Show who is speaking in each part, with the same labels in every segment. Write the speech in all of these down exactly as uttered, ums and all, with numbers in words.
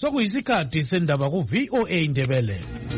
Speaker 1: sokuyisikhathi sendaba ku V O A Ndebele.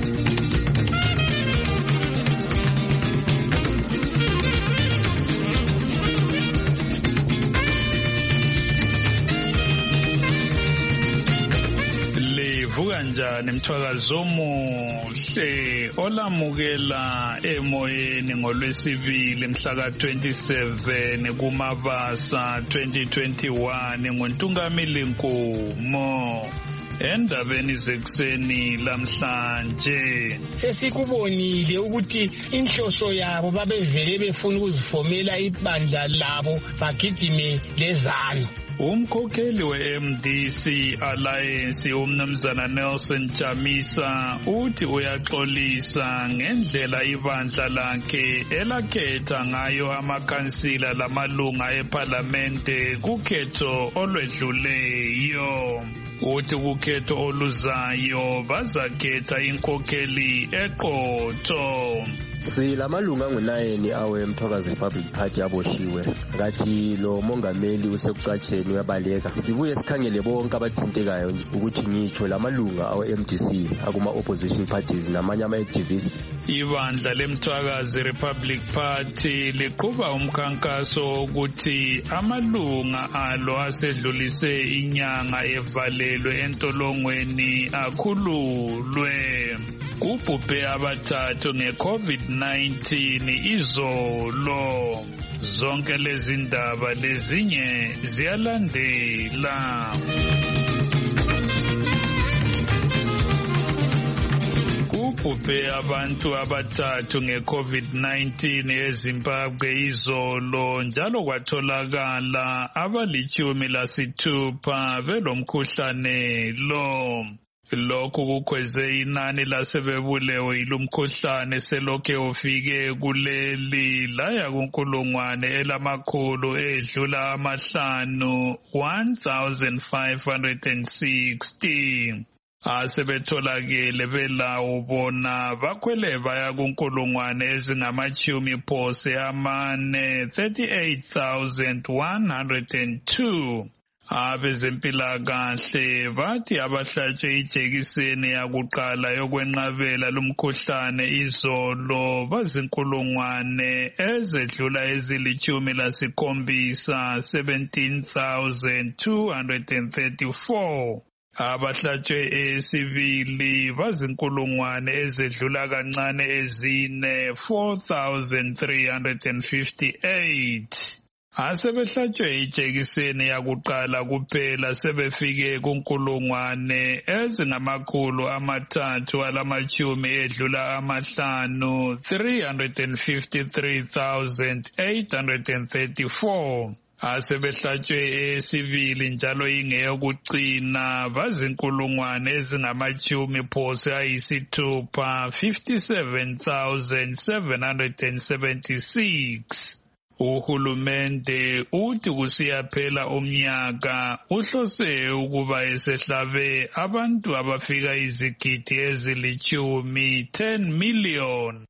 Speaker 2: Livuka njani mthwakazi omuhle olamukela emoyeni ngolwesibili mhla ka twenty-seven kuMabasa twenty twenty-one ngoNtungamili Nkomo. Endabeni zekuseni lamhlanje
Speaker 3: sesikubonile ukuthi inhloso yabo babevele befuna ukuzifomela ibandla labo bagijime lezano.
Speaker 2: Umkhokheli we-M D C Alliance umnumzana Nelson Chamisa uthi uyaxolisa ngendlela ibandla lakhe elakhetha ngayo amakhansila lamalunga eParlamente kukhetho olwedluleyo. Uthi kukhetho oluzayo bazakhetha inkokheli eqotho.
Speaker 4: Silamalunga angu-nine awe Mthwakazi Republic Party aboshiwe ngathi lo mongameli usekucatsheni uyabaleka. Sibuye sikhangele bonke abathintekayo ukuthi ngitsho lamalunga awe-M D C akuma-opposition parties namanye ama-activists.
Speaker 2: Ibandla leMthwakazi Republic Party liqhuba umkhankaso ukuthi amalunga alo asedlulise inyanga evalelwe entolongweni akhululwe. Kubhubhe abathathu nge-COVID nineteen izolo. Zonke lezi ndaba lezinye ziyalandela. Kubhubhe abantu abathathu nge-COVID nineteen eZimbabwe izolo njalo kwatholakala abalitshumi lasithupha belomkhuhlane lo. Lokhu kukhweze inani lasebebulewe ilumkhuhlane selokhe ufike kuleli laya kunkulungwane elamakhulu edlula amahlanu one thousand five hundred sixty. Asebetholakele belawo bona bakhwele baya kunkulungwane ezingamachumi phose amane thirty-eight thousand one hundred two. Abezempilakahle bathi abahlatshwe ijekiseni yakuqala yokwenqabela lumkhuhlane izolo bazinkulungwane ezedlula ezilitshumi lasikhombisa seventeen thousand two hundred thirty-four. Abahlatshwe esibili bazinkulungwane ezedlula kancane ezine four thousand three hundred fifty-eight. Asebehlatshwe ijekiseni yakuqala kuphela sebefike kunkulungwane ezingamakhulu amathathu alamachumi edlula amahlanu three hundred fifty-three thousand eight hundred thirty-four. Asebehlatshwe esibili njalo ingeyokucina bazinkulungwane ezingamachumi phose ayisithupha fifty-seven thousand seven hundred seventy-six. Uhulumende uthi kusiyaphela umnyaka uhlose ukuba esehlabe abantu abafika izigidi ezilitshumi ten million.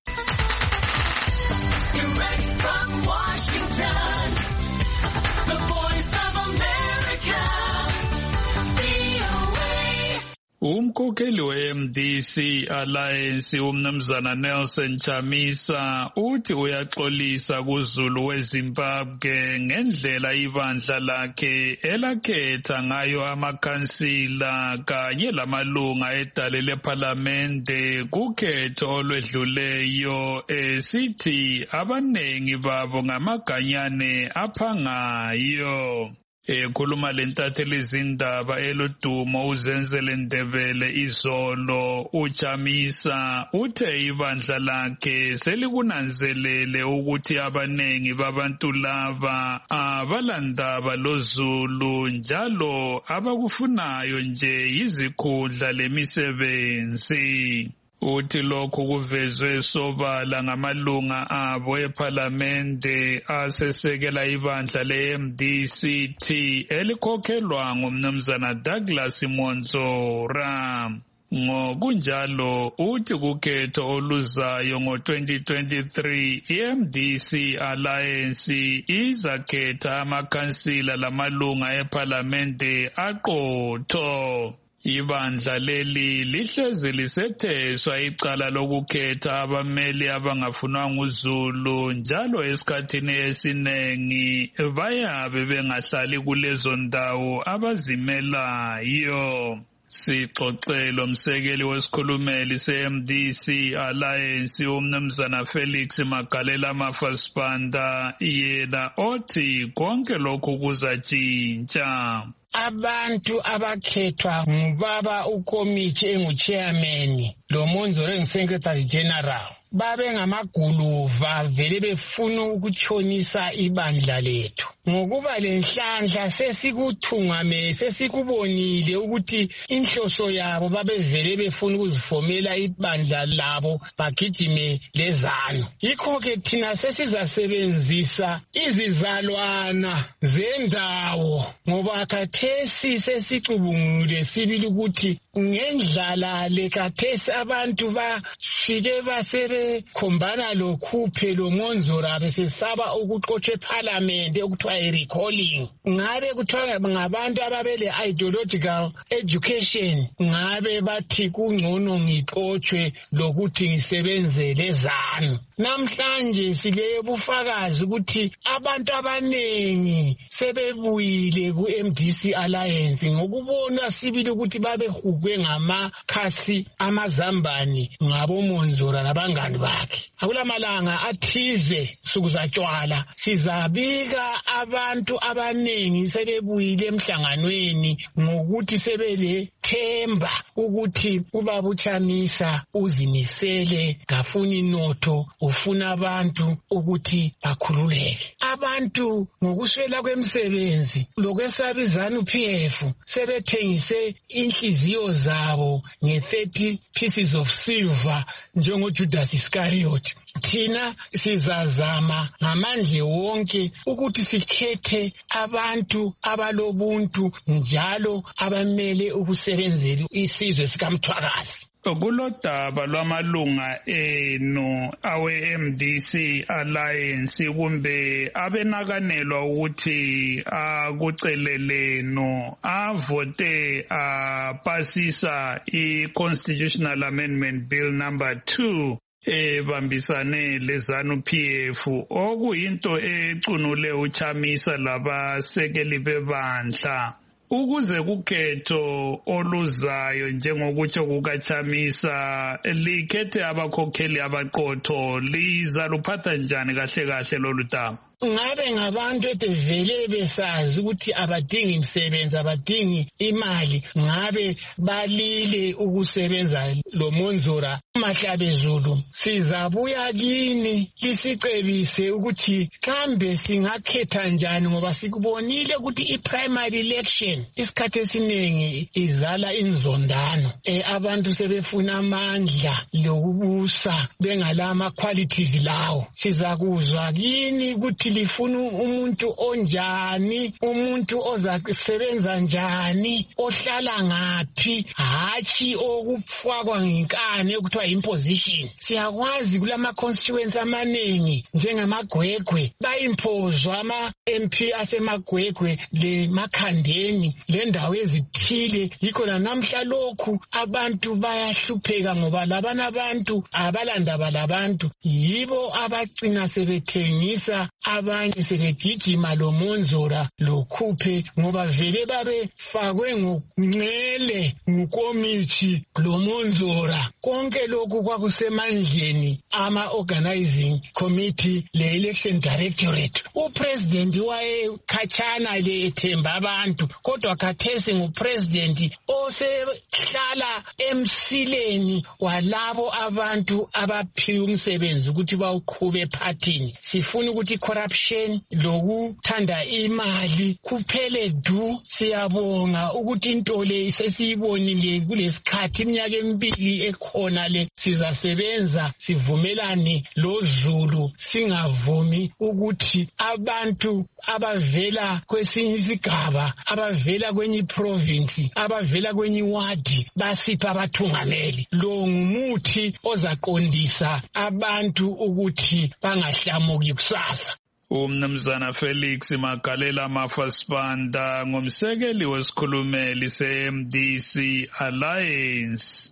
Speaker 2: Direct from Washington, the voice of America, V O A. Umkhokheli we-M D C Alliance umnumzana Nelson Chamisa uthi uyaxolisa kuZulu weZimbabwe ngendlela ibandla lakhe elakhetha ngayo amakhansila kanye lamalunga edale leParlamente kukhetho olwedluleyo esithi abanengi babo ngamaganyane aphangayo. Ekhuluma lentatheli izindaba eludumo uZenzele Ndebele izolo uChamisa uthe ibandla lakhe selikunanzelele ukuthi abanengi babantu laba abalandaba loZulu njalo abakufunayo nje izikhundla lemisebenzi. Uthi lokhu kuvezwe sobala ngamalunga abo eParlamente asesekela ibandla le-M D C T elikhokhelwa ngumnumzana Douglas Monzora. Ngokunjalo uthi kukhetho oluzayo ngo-twenty twenty-three i-M D C Alliance izakhetha amakhansila lamalunga eParlamente aqotho. Ibandla leli lihlezi lisetheswa icala lokukhetha abameli abangafunwa nguZulu njalo esikhathini esinengi bayabe bengahlali kulezo ndawo abazimelayo. Sixoxelo msekeli wesikhulumeli se-M D C Alliance umnumzana Felix Magalela Mafasipanda yena othi konke lokhu kuzatshintsha.
Speaker 3: Abantu abakhethwa ngubaba ukomiti engu-chairman lo Monzolo engu-secretary general babe ngamaguluva vele befuna ukutshonisa ibandla lethu. Ngokuba lenhlanhla sesikuthungame sesikubonile ukuthi inhloso yabo babevele befuna ukuzifomela ibandla labo bagijime lezanu. Yikho-ke thina sesizasebenzisa izizalwana zendawo ngoba khathesi sesicubungule sibili ukuthi ngendlala lekhathesi abantu bafike basebe khombana lokhuphe lo Monzolo besesaba ukuxotsha eParliament okuthiwa i-recalling. Ngabe kuthiwa ngabantu ababele ideological education ngabe bathi kungcono ngixotshwe lokuthi ngisebenze lezanu. Namhlanje sile bufakazi ukuthi abantu abanengi sebebuyile ku-M D C Alliance ngokubona sibili ukuthi babehugwe ngamakhasi amazambane ngabo Monzolo nabangani bakhe. Akulamalanga athize sukuzatshwala sizabika abantu abanengi sebebuyile emhlanganweni ngokuthi sebele themba ukuthi ubaba uChamisa uzimisele ngafuni inotho ufuna abantu ukuthi bakhululeke. Abantu ngokuswela kwemsebenzi lokwesabizana P F sebethengise inhliziyo zabo nge-thirty pieces of silver njengoJudas Iscariot. Thina sizazama ngamandle wonke ukuthi sikhethe abantu abalobuntu njalo abamele ukusebenzela isizwe sikaMthwakazi.
Speaker 2: Kulodaba lwamalunga enu awe-M D C Alliance kumbe abenakanelwa ukuthi akuceleleno avote apasisa i-Constitutional Amendment Bill number two ebambisane lezanu P F okuyinto ecunule uChamisa labasekeli bebandla. Ukuze kukhetho oluzayo njengokutsho kukaChamisa likhethe abakhokheli abaqotho liza luphatha njani kahle kahle lolu daba?
Speaker 3: Ngabe ngabantu etevele besazi ukuthi abadingi imsebenzi abadingi imali ngabe balile ukusebenza lo Monzolo Mahlabezulu sizabuya kini lisicebise ukuthi kambe singakhetha njani ngoba sikubonile ukuthi i-primary election isikhathi esiningi izala inzondano eh abantu sebefuna amandla lokubusa bengalama qualities lawo. Sizakuzwa kini ukuthi lifuna umuntu onjani, umuntu ozakusebenza njani, ohlala ngaphi, hachi okufakwa ngenkane okuthiwa imposition. Siyakwazi kulama constituency amaningi njengamagwegwe bayimpozwa ama M P asemagwegwe le makhandeni le ndawo ezithile. Yikho namhla lokhu abantu bayahlupheka ngoba labana abantu abalandaba labantu yibo abagcina sebethengisa abanye sebegijima lo Monzolo lokhuphe ngoba vele babe fakwe ngcele ngukomiti lo Monzolo. Konke lokhu kwakusemandleni ama organizing committee le election directorate. Upresident waye khatshana le ethemba abantu kodwa khathesi ngupresident osehlala emsileni walabo abantu abaphiwa umsebenzi ukuthi bawuqhube ephathini. Sifuna ukuthi corruption lokuthanda imali kuphele du. Siyabonga ukuthi into le sesiyibonile kulesikhathi iminyaka emibili ekhona le sizasebenza sivumelane loZulu singavumi ukuthi abantu abavela kwesinye isigaba abavela kwenye province abavela kwenye wadi basipha abathungameli. Lo ngumuthi ozaqondisa abantu ukuthi bangahlamuki kusasa.
Speaker 2: Umnumzana Felix Magalela Mafasibanda ngumsekeli wesikhulumeli se-M D C Alliance.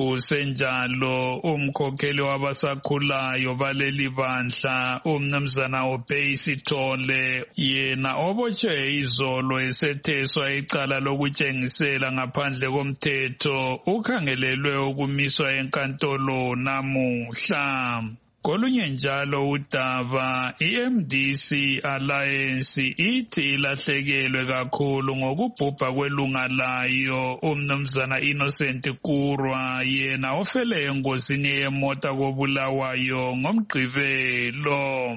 Speaker 2: Kusenjalo umkhokheli wabasakhulayo baleli bandla umnumzana Obey Sithole yena obotshwe izolo esetheswa icala lokutshengisela ngaphandle komthetho ukhangelelwe ukumiswa enkantolo namuhla. Kolunye njalo udaba i-M D C Alliance ithi ilahlekelwe kakhulu ngokubhubha kwelunga layo umnumzana Innocent Kurwa yena ofele engozini yemota koBulawayo ngoMgqibelo.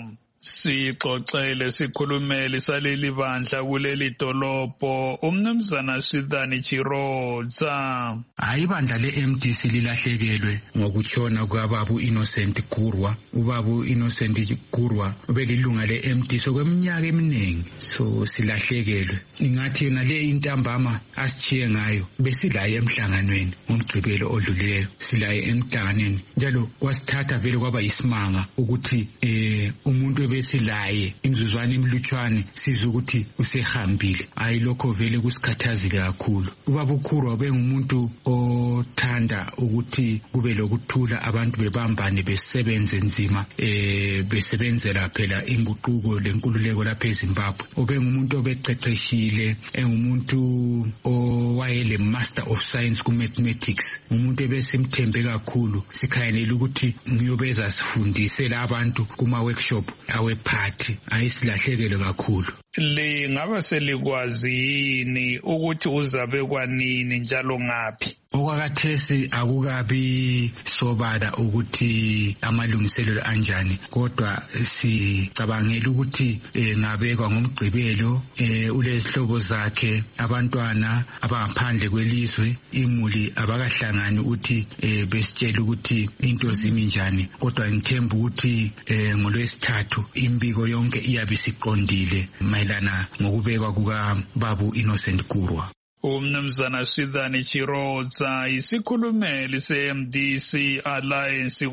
Speaker 2: Sixoxele sikhulumeli saleli bandla kuleli dolobho umnumzana Swithani Chirodza.
Speaker 5: Hayi bandla le-M D C lilahlekelwe ngokutshona kwababu Innocent Kurwa. Ubabu Innocent Kurwa ubelilunga le-M D C kweminyaka eminingi, so silahlekelwe. Ingathi yona le intambama asitshiye ngayo besilaye emhlanganweni ngoMgqibelo odlulileyo, silaye emhlanganweni njalo kwasithatha vele kwaba yisimanga ukuthi eh umuntu besilaye imizuzwana emilutshwane siza ukuthi usehambile. Hayi lokho vele kusikhathazile kakhulu. Ubaba uKurwa ubengumuntu othanda ukuthi kube lokuthula, abantu bebambane besebenze nzima eh besebenzela phela inguquko lenkululeko lapha eZimbabwe. Ubengumuntu obeqeqeshile, engumuntu owayele master of science ku mathematics, umuntu ebesimthembe kakhulu. Sikhayela ukuthi ngiyobeza sifundisela abantu kuma workshop awephathi. Ayisilahlekele kakhulu.
Speaker 2: Lingaba selikwazi yini ukuthi uzabe kwanini njalo ngaphi?
Speaker 5: Okwakathesi akukabi sobala ukuthi amalungiselelo anjani, kodwa sicabangela ukuthi e, ngabekwa ngoMgqibelo e, ulezihlobo zakhe, abantwana abangaphandle kwelizwe, imuli abakahlangani ukuthi e, besitshela ukuthi into zimi njani, kodwa ngithemba ukuthi e, ngolwesithathu imbiko yonke iyabe siqondile mayelana ngokubekwa kuka babu Innocent Kurwa.
Speaker 2: Umnumzana Swithani Chirodza isikhulumeli se-M D C Alliance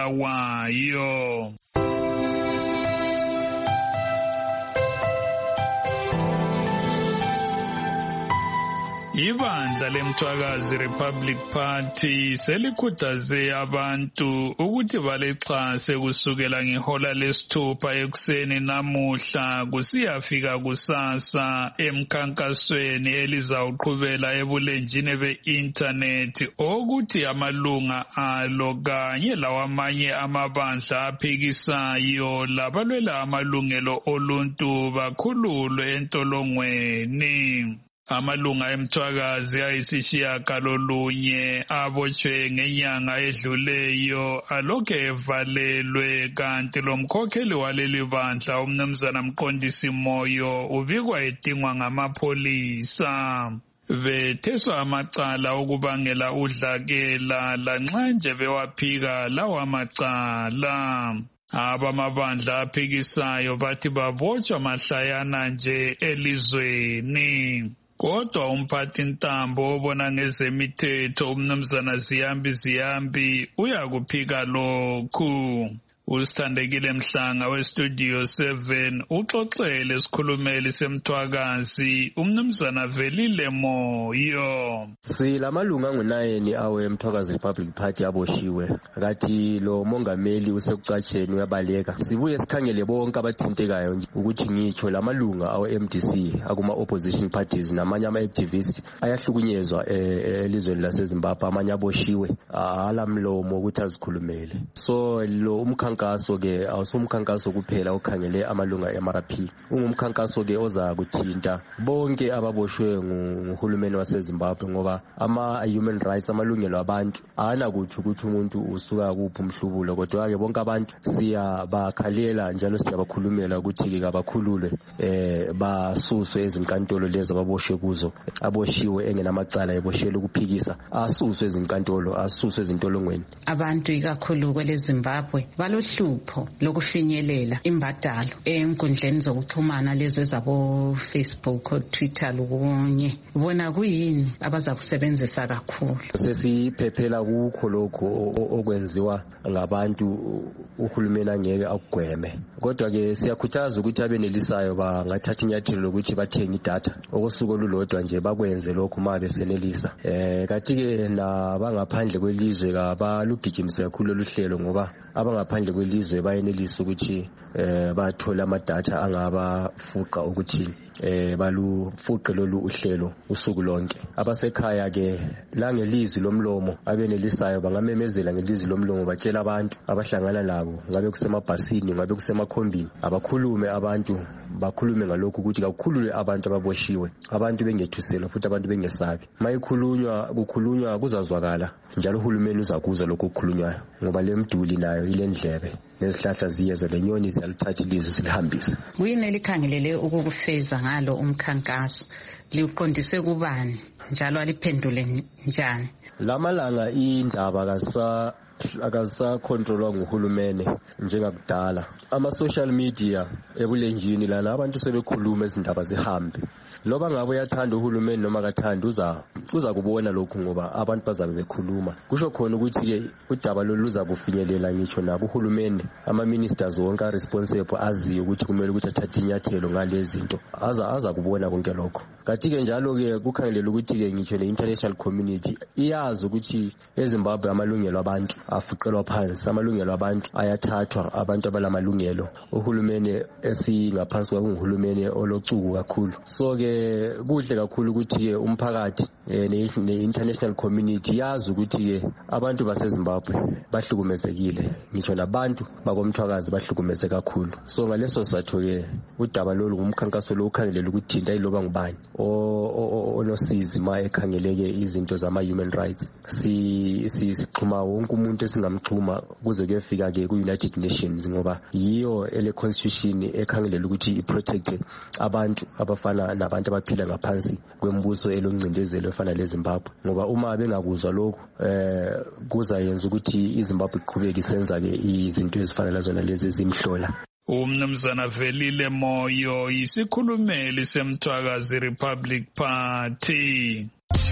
Speaker 2: koBulawayo. Ibandla leMthwakazi Republic Party selikhuthaze abantu ukuthi balexhase kusukela ngehola lesithupha ekuseni namuhla kusiyafika kusasa emkhankasweni elizawuqhubela ebulenjini be-internet okuthi amalunga alo kanye lawamanye amabandla aphikisayo labalwela amalungelo oluntu bakhululwe entolongweni. Amalunga eMthwakazi ayisishiyagalolunye abotshwe ngenyanga edluleyo alokhu evalelwe, kanti lo mkhokheli waleli bandla umnumzana Mqondisi Moyo ubikwa edingwa ngamapholisa. Betheswa amacala okubangela udlakela lanxa nje bewaphika lawa macala. Abamabandla aphikisayo bathi babotshwa mahlayana nje elizweni. Kodwa umphathi ntambo obona ngezemithetho umnumzana Ziyambi Ziyambi uyakuphika lokhu. Usithandekile Mhlanga westudio seven uxoxele esikhulumeli seMthwakazi umnumzana Velile Moyo.
Speaker 4: Silamalunga angu-nine aweMthwakazi Republic Party aboshiwe. Kathi lo mongameli usekucatsheni uyabaleka. Sibuye sikhangele bonke abathintekayo nje ukuthi ngitsho lamalunga awe-M D C akuma opposition parties namanye ama-activists ayahlukunyezwa elizweni laseZimbabwe, amanye aboshiwe alamlomo ukuthi azikhulumele. So lo umkhankaso Umkhankaso ke awusumkhankaso kuphela okhangele amalunga e-M R P, ungumkhankaso ke oza kuthinta bonke ababoshwe nguhulumeni waseZimbabwe, ngoba ama-human rights, amalungelo abantu awanakuthi ukuthi umuntu usuka kuphi umhlubulo, kodwa ke bonke abantu siyabakhalela njalo siyabakhulumela ukuthi ke kabakhululwe eh basuswe ezinkantolo lezi ababoshwe kuzo, aboshiwe engenamacala eboshelwe ukuphikisa asuswe ezinkantolo, asuswe ezintolongweni.
Speaker 6: Abantu ikakhulu kwele Zimbabwe balo uhlupho lokufinyelela imbadalo enkundleni zokuxhumana lezi zabo Facebook, Twitter lokunye. Bona kuyini abaza kusebenzisa kakhulu?
Speaker 4: Sesiphephela kukho lokho okwenziwa ngabantu uhulumeni angeke akugweme. Kodwa ke siyakhuthaza ukuthi abenelisayo bangathatha inyathelo lokuthi bathenge idatha okosuku olulodwa nje bakwenze lokho uma besenelisa. Eh kathi ke nabangaphandle kwelizwe kabalugijimise kakhulu oluhlelo ngoba abangaphandle kwelizwe bayenelisa ukuthi eh bathola amadatha angabafuqa ukuthi eh balufuqe lolu uhlelo usuku lonke. Abasekhaya ke la ngelizwi lomlomo abenelisayo bangamemezela ngelizwi lomlomo batshela abantu abahlangana labo ngabe kusemabhasini ngabe kusemakhombini abakhulume abantu bakhulume ngalokho ukuthi kakhulule abantu ababoshiwe abantu bengethusela futhi abantu bengesabi. Mayikhulunywa kukhulunywa kuzazwakala njalo uhulumeni uzakuzwa lokho okukhulunywayo ngoba lemduli nayo ile ndlebe nezihlahla ziyezwa lenyoni ziyaluthatha ilizwi silihambisa.
Speaker 6: Kuyini elikhangelele ukukufeza ngalo umkhankaso? Liqondise kubani njalo aliphendule njani?
Speaker 4: Lamalanga indaba kasa akasakhontrolwa nguhulumene njengakudala. Ama social media ebulenjini lana abantu sebekhuluma izindaba zihambe. Loba ngabe uyathanda uhulumeni noma akathanda uza uza kubona lokho ngoba abantu bazabe bekhuluma. Kusho khona ukuthi ke udaba lolu luza kufinyelela ngisho nabo uhulumeni ama ministers wonke responsible aziyo ukuthi kumele ukuthi athathe inyathelo ngalezi zinto. Aza aza kubona konke lokho. Kathi ke njalo ke kukhangelela ukuthi ke ngisho le international community iyazi ukuthi eZimbabwe amalungelo abantu afuqelwa phansi, amalungelo abantu ayathathwa, abantu abalamalungelo. Uhulumeni esingaphansi kwakunguhulumeni olocuku kakhulu. So ke kuhle kakhulu ukuthi ke umphakathi ne-international community yazi ukuthi ke abantu baseZimbabwe bahlukumezekile, ngisho nabantu bakomthwakazi bahlukumeze kakhulu. So ngaleso satho ke udaba lolu ngumkhankaso lo ukhangelela ukuthi thinta iloba ngubani onosizi ma ekhangeleke izinto zama human rights. Si sixhuma wonke umuntu esingamxhuma kuze kuyefika ke ku-United Nations ngoba yiyo ele constitution ekhangelela ukuthi iprotect abantu abafana nabantu abaphila ngaphansi kwembuso elongcindezelo efana leZimbabwe. Ngoba uma bengakuzwa lokho eh kuzayenza ukuthi iZimbabwe iqhubeke isenza ke izinto ezifana lazona lezi ezimhlola.
Speaker 2: Umnumzana Velile Moyo yisikhulumeli semthwakazi Republic Party.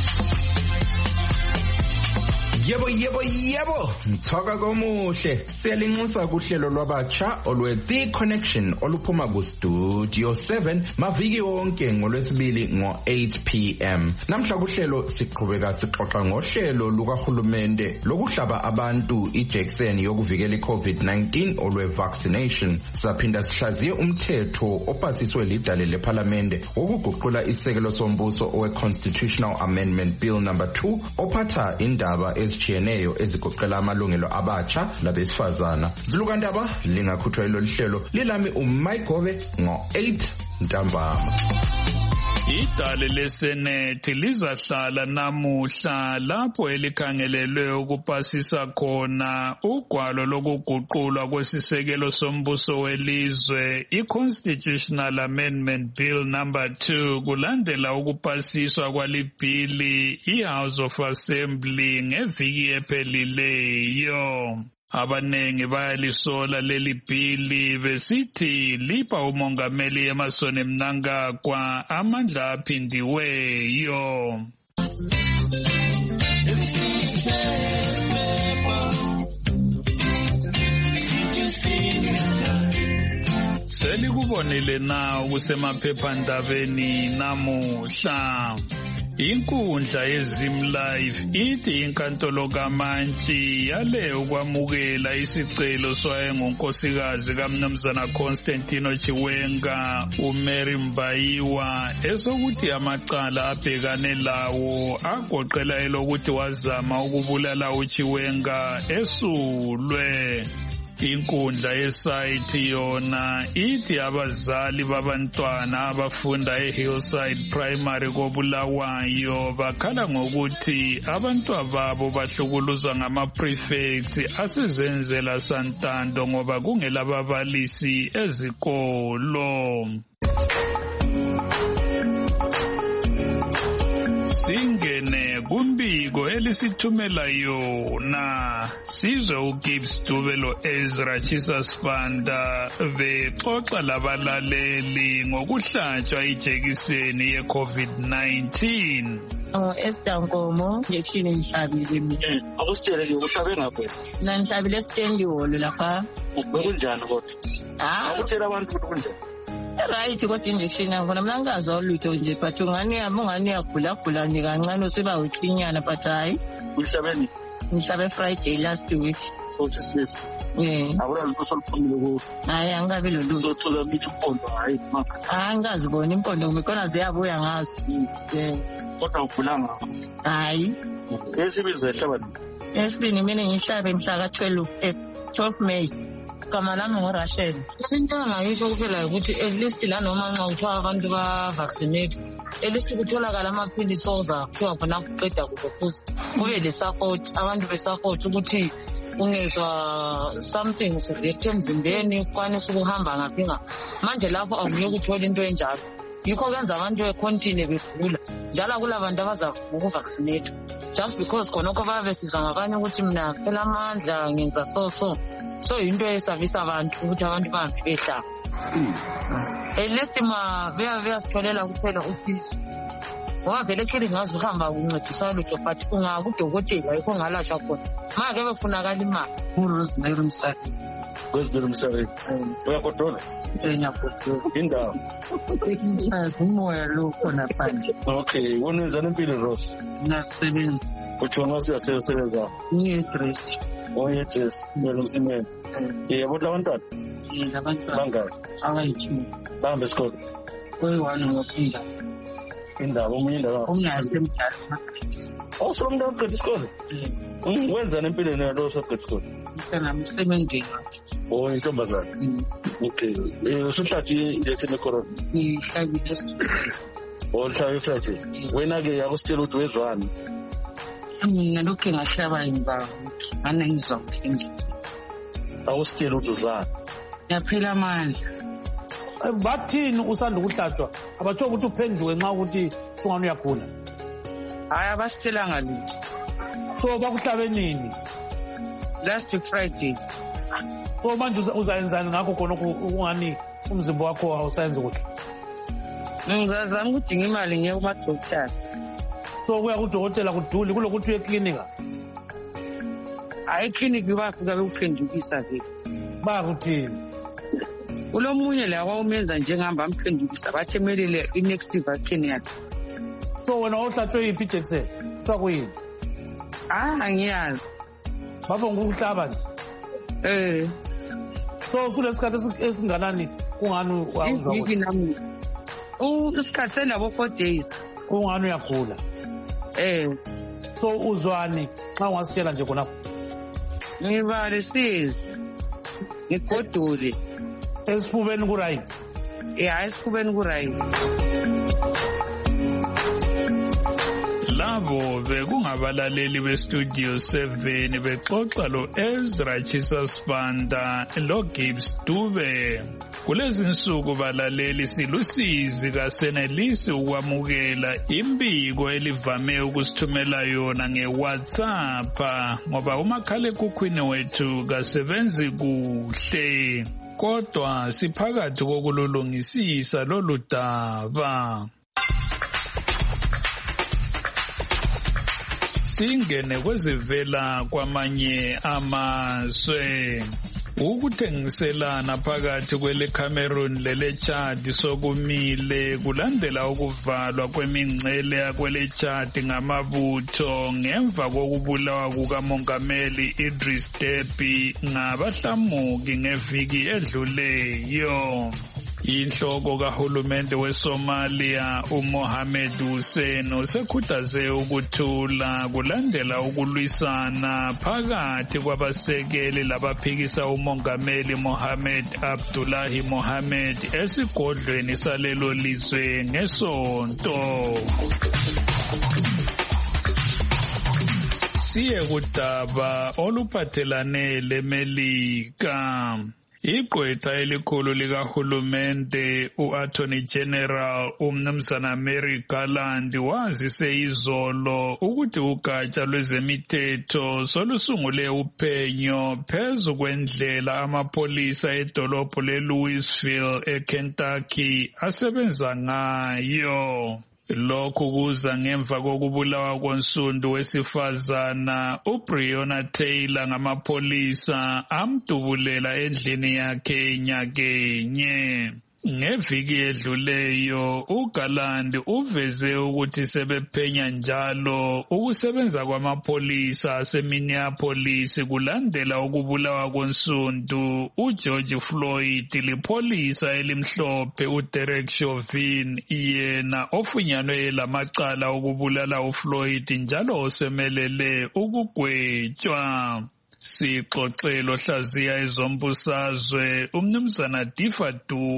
Speaker 5: Yebo yebo yebo mthwaka komuhle siyalinxusa kuhlelo lwabatsha olwe The Connection oluphuma ku Studio seven maviki wonke ngolwesibili ngo eight p m Namhla kuhlelo siqhubeka sixoxa ngohlelo lukahulumende lokuhlaba abantu ijackson yokuvikela iCovid nineteen olwe vaccination. Saphinda sihlaziye umthetho opasiswe lidale leParliament wokuguqula isekelo sombuso owe Constitutional Amendment Bill number two ophatha indaba ezichiyeneyo ezigoqela amalungelo abatsha labesifazana. Zilukandaba lingakhuthwa ilolu hlelo lilami uMayigobe ngo eight ntambama.
Speaker 2: Idale leSenate lizahlala namuhla lapho elikhangelelwe ukupasisa khona ugwalo lokuguqulwa kwesisekelo sombuso welizwe iConstitutional Amendment Bill number two kulandela ukupasiswa kwalibhili iHouse of Assembly ngeviki ephelileyo. Abanengi bayalisola leli bhili besithi lipa umongameli Emmerson Mnangagwa amandla aphindiweyo. Selikubonile na kusemaphephandabeni namuhla. Inkundla yeZimlive ithi inkantolo kaMantshi yale ukwamukela isicelo sowayengunkosikazi kaMnumzana Constantino Chiwenga uMary Mbayiwa esokuthi amacala abhekane lawo agoqela elokuthi wazama ukubulala uChiwenga esulwe. Inkundla yesayithi yona ithi abazali babantwana abafunda eHillside Primary koBulawayo bakhala ngokuthi abantwana babo bahlukuluzwa ngama-prefects asezenzela santando ngoba kungelababalisi ezikolo. Singene kumbiko elisithumela yona. Sizwe uGibbs Dube lo Ezra Chisa Sibanda bexoxa labalaleli ngokuhlatshwa ijekiseni ye-COVID nineteen.
Speaker 7: Oh, Esther Nkomo, injection engihlabile mina.
Speaker 8: Akusitshele ke uhlabe ngaphi?
Speaker 7: Na ngihlabile stand hall lapha.
Speaker 8: Bekunjani kodwa?
Speaker 7: Ah,
Speaker 8: akutshela abantu ukuthi kunjani?
Speaker 7: Right, kodwa injection yakho mina ngingazwa lutho nje but ungani yami ungani yagula gula ni kancane usiba uklinyana but hayi.
Speaker 8: Uhlabeni?
Speaker 7: Ngihlabe Friday last week.
Speaker 8: So to sleep.
Speaker 7: Yeah.
Speaker 8: Awula lutho oluphumile ku.
Speaker 7: Hayi angabe lo lutho.
Speaker 8: So thola mina impondo hayi makha.
Speaker 7: Ah ngazibona impondo ngikona ziyabuya ngazi. Yeah.
Speaker 8: Kodwa ugulanga.
Speaker 7: Hayi.
Speaker 8: Esibizo ehlabani.
Speaker 7: Esibini mina ngihlabe mhla ka twelve May. Kama lami ngoRachel. Into engayisho kuphela ukuthi at least la noma nxa kuthiwa abantu ba vaccinate at least kutholakala amaphilisi oza kuthiwa khona kuqeda kukuze kube le support abantu be support ukuthi ungezwa something sirethe emzimbeni kwanisa ukuhamba ngaphinga manje lapho akuye ukuthola into enjalo yikho kwenza abantu becontinue begula njalo kulabantu abaza ukuvaccinate just because khonokho babe sizwa ngabanye ukuthi mina phela amandla ngenza so so so into esavisa abantu ukuthi abantu bahambe behlaba at least ma beya beyasitholela kuphela usizo ngoba vele ekhili ngazi uhamba ukuncedisa lutho but ungakudokotela yikho ngalashwa khona manje befunakala imali uRosemary Msari
Speaker 8: Rosemary Msari uyakodola
Speaker 7: enyakodola
Speaker 8: indawo
Speaker 7: ikinsazi umoya lo khona phandle.
Speaker 8: Okay wonenzana impilo Rose
Speaker 7: nasebenza
Speaker 8: uthi ngase yasebenza
Speaker 7: ngiyeDress
Speaker 8: oyeDress ngelomsimene yebo labantwana
Speaker 7: labantwana
Speaker 8: bangaki
Speaker 7: abayithi
Speaker 8: bahambe esikole
Speaker 7: koyi-one ngofunda
Speaker 8: indawo omunye indawo
Speaker 7: omunye asemdala
Speaker 8: osomntu oqeda isikole wenzani empilweni yalo soqeda isikole
Speaker 7: msenamsemendeni
Speaker 8: oh intombazane okay usuhlathi injection ye-corona
Speaker 7: ngihlabile
Speaker 8: oh lihlabe iflathi wena-ke yakusitshela ukuthi wezwani
Speaker 7: mina lokhu ngahlaba imba ngane ngizwa kuhle nje
Speaker 8: awusitshela ukuthi uzwani
Speaker 7: yaphela amandla
Speaker 1: bathini usanda ukuhlatshwa abatsho ukuthi uphenduke nxa ukuthi sungani uyagula
Speaker 7: hayi abasitshelanga lutho
Speaker 1: so bakuhlabe nini
Speaker 7: last Friday
Speaker 1: so manje uzayenzani ngakho khona ungani umzimba wakho awusayenzi kuhle
Speaker 7: ngizazama ukudinga imali ngiye kuma-doctors
Speaker 1: so kuya kudokotela kuduli kulokuthi uye eklinika
Speaker 7: hayi ekliniki bafika bekuphendukisa vele
Speaker 1: bakuthini
Speaker 7: kulomunye la kwawumenza njengihamba amphendukisa bathi emelele i-next vaccine yakhe
Speaker 1: so wena wawuhlatshwe yiphi ijekiseni kuthiwa kuyini
Speaker 7: ah angiyazi
Speaker 1: bafo ngukuhlaba nje
Speaker 7: eh
Speaker 1: so kulesikhathi esinganani kungani
Speaker 7: iviki nami isikhathi senabo four days
Speaker 1: kungani uyagula
Speaker 7: eh
Speaker 1: so uzwani xa ungasitshela nje khonapho
Speaker 7: ngibalisizi ngigodule
Speaker 1: esifubeni ku-right
Speaker 7: ya esifubeni ku-right
Speaker 2: labo bekungabalaleli bestudio seven bexoxa lo Ezra Chisa Sibanda lo Gibbs Dube. Kulezi nsuku balaleli silusizi kasenelisi ukwamukela imbiko elivame ukusithumela yona ngeWhatsApp ngoba umakhalekhukhwini wethu kasebenzi kuhle kodwa siphakathi kokululungisisa lolu daba. Singene kwezivela kwamanye amazwe. Ukuthengiselana phakathi kwele Cameroon lele Chad sokumile kulandela ukuvalwa kwemingcele yakwele Chad ngamabutho ngemva kokubulawa kukamongameli Idris Deby ngabahlamuki ngeviki edluleyo. Inhloko kahulumende weSomalia uMohamed Hussein usekhuthaze ukuthula kulandela ukulwisana phakathi kwabasekeli labaphikisa umongameli Mohamed Abdullahi Mohamed esigodlweni salelo lizwe ngesonto. Siye kudaba oluphathelane leMelika. Igqwetha elikhulu likahulumente u-Attorney General uMnumzana Merrick Garland wazise izolo ukuthi ugatsha lwezemithetho solusungule uphenyo phezu kwendlela amapolisa edolobho leLouisville eKentucky asebenza ngayo. Lokhu kuza ngemva kokubulawa konsundu wesifazana uBreonna Taylor ngamapolisa amdubulela endlini yakhe nyakenye. Ngeviki edluleyo uGarland uveze ukuthi sebephenya njalo ukusebenza kwamapolisa aseMinneapolis kulandela ukubulawa konsundu uGeorge Floyd lipolisa elimhlophe uDerek Chauvin yena ofunyanwe lamacala okubulala uFloyd njalo osemelele ukugwetshwa. Sixoxelo hlaziya ezombusazwe uMnumzana Difa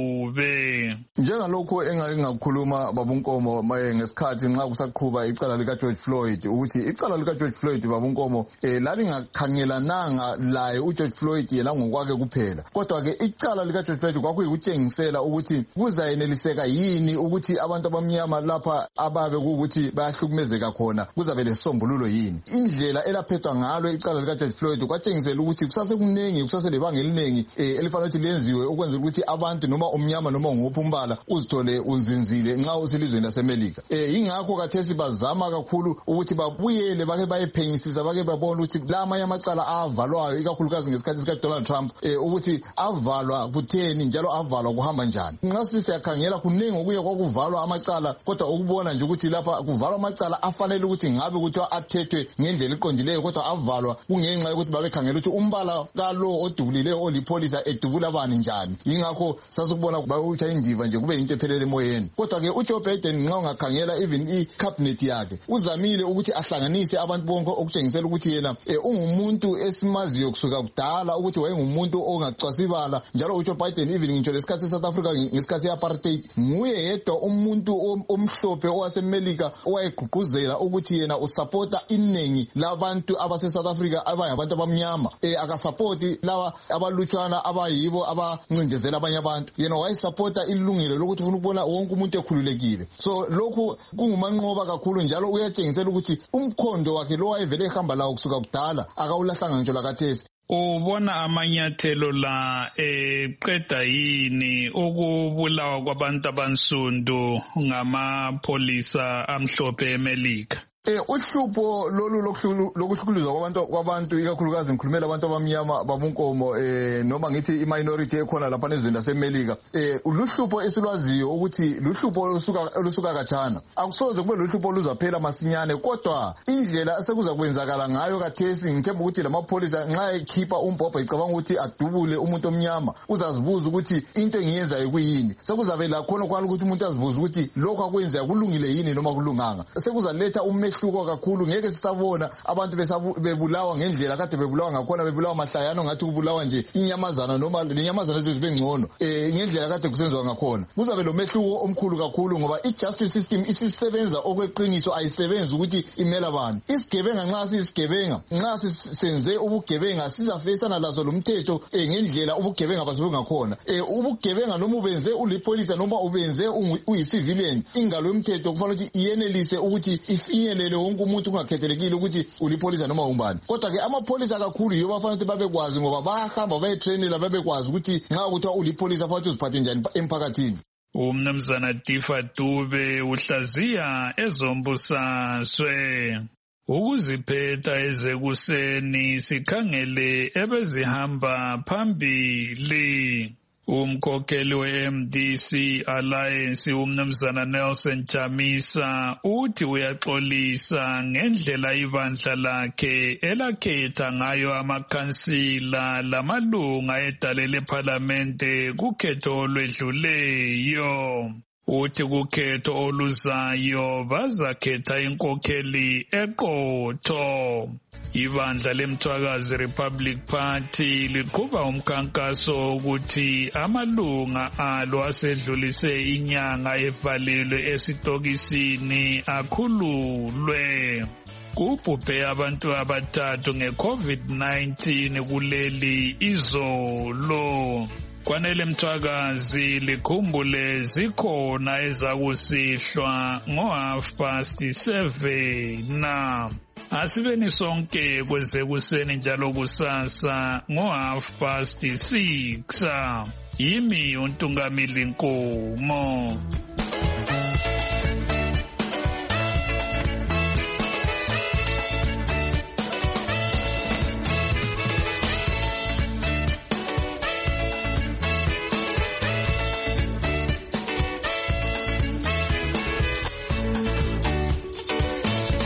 Speaker 2: Dube.
Speaker 9: Njengalokho engake ngakukhuluma babunkomo maye ngesikhathi nxa kusaqhuba icala lika George Floyd ukuthi icala lika George Floyd babunkomo eh lalingakhangelananga laye uGeorge Floyd yena ngokwake kuphela. Kodwa ke icala lika George Floyd kwakuyikutshengisela ukuthi kuzayeneliseka yini ukuthi abantu abamnyama lapha ababe ukuthi bayahlukumezeka khona kuzabe lesombululo yini. Indlela elaphethwa ngalo icala lika George Floyd kwatshengisela ukuthi kusase kunengi kusase lebanga eliningi elifanele ukuthi lenziwe ukwenza ukuthi abantu noma umnyama noma ngophi umbala uzithole unzinzile nxa uselizweni laseMelika. Eh ingakho kathesi bazama kakhulu ukuthi babuyele bake bayephenyisisa bake babona ukuthi la amanye amacala avalwayo ikakhulukazi ngesikhathi sika Donald Trump eh ukuthi avalwa kutheni njalo avalwa kuhamba njani. Nxa siyakhangela kunengi okuye kwakuvalwa amacala kodwa ukubona nje ukuthi lapha kuvalwa amacala afanele ukuthi ngabe ukuthi athethwe ngendlela iqondileyo kodwa avalwa kungenxa yokuthi babekhangela ukuthi umbala kalo odubulileyo olipolisa edubula bani njani. Ingakho sasukubona bawutsha indiva nje kube into ephelele emoyeni. Kodwa ke uJoe Biden nxa ungakhangela even icabinet yakhe uzamile ukuthi ahlanganise abantu bonke okutshengisela ukuthi yena eh, ungumuntu esimaziyo kusuka kudala ukuthi wayengumuntu ongacwasibala njalo uJoe Biden even ngitsho lesikhathi eSouth Africa ngesikhathi eapartheid nguye yedwa umuntu omhlophe owaseMelika owayegqugquzela ukuthi yena usupporta iningi labantu abase South Africa abayabantu abamnyama eh akasupporti lawa abalutshwana abayibo abancindezela abanye abantu. Yena wayesupporta ilungelo lokuthi ufuna ukubona wonke umuntu ekhululekile. So lokhu kungumanqoba kakhulu njalo uyatshengisela ukuthi umkhondo wakhe lo wayevele ehamba lawo kusuka kudala akawulahlanga ngitsho lakathesi.
Speaker 2: Ubona amanyathelo la eqeda yini ukubulawa kwabantu abansundu ngamapolisa amhlophe eMelika?
Speaker 9: Eh uhlupho lolu lokuhlukuluzwa kwabantu kwabantu ikakhulukazi ngikhulumela abantu abamnyama babunkomo eh noma ngithi iminority ekhona lapha ezweni laseMelika eh uluhlupho esilwaziyo ukuthi luhlupho olusuka olusuka kachana akusoze kube luhlupho luzaphela masinyane kodwa indlela sekuza kwenzakala ngayo kathesi ngithemba ukuthi lamapolisa nxa ekhipha umbhobho icabanga ukuthi adubule umuntu omnyama uzazibuza ukuthi into engiyenza yikuyini sekuzabe la khona kwalo ukuthi umuntu azibuza ukuthi lokho akwenza kulungile yini noma kulunganga sekuzaletha umme hluko kakhulu ngeke sisabona abantu bebulawa ngendlela kade bebulawa ngakhona bebulawa mahlayano ngathi kubulawa nje inyamazana noma lenyamazana ezibe ngcono eh ngendlela kade kusenziwa ngakhona kuzabe lo mehluko omkhulu kakhulu ngoba i-justice system isisebenza okweqiniso ayisebenzi ukuthi imela abantu isigebenga nxa sisigebenga nxa sisenze ubugebenga sizafesana lazo lomthetho eh ngendlela ubugebenga basuke ngakhona eh ubugebenga noma ubenze ulipolisa noma ubenze uyicivilian ingalo yomthetho kufanele ukuthi iyenelise ukuthi ifinyele wonke umuntu ungakhethelekile ukuthi ulipolisa noma umbani. Kodwa ke amapolisa kakhulu yibo bafanele babekwazi ngoba bayahamba bayetrainela babekwazi ukuthi nxa kuthiwa ulipolisa fanele uziphathe njani emphakathini.
Speaker 2: uMnumzana Difa Dube uhlaziya ezombusazwe. Ukuziphetha ezekuseni sikhangele ebezihamba phambili. Umkhokheli we-M D C Alliance uMnumzana Nelson Chamisa uthi uyaxolisa ngendlela ibandla lakhe elakhetha ngayo amakhansila lamalunga edale lephalamende kukhetho olwedluleyo. Uthi kukhetho oluzayo bazakhetha inkokheli eqotho. Ibandla leMthwakazi Republic Party liqhuba umkhankaso ukuthi amalunga alo asedlulise inyanga evalelwe esitokisini akhululwe. kubhubhe abantu abathathu nge-COVID nineteen kuleli izolo. Kwanele Mthwakazi likhumbule zikhona ezakusihlwa ngo half past seven na. Asibeni sonke kwezekuseni njalo kusasa ngo half past six. Yimi uNtungamili Nkomo.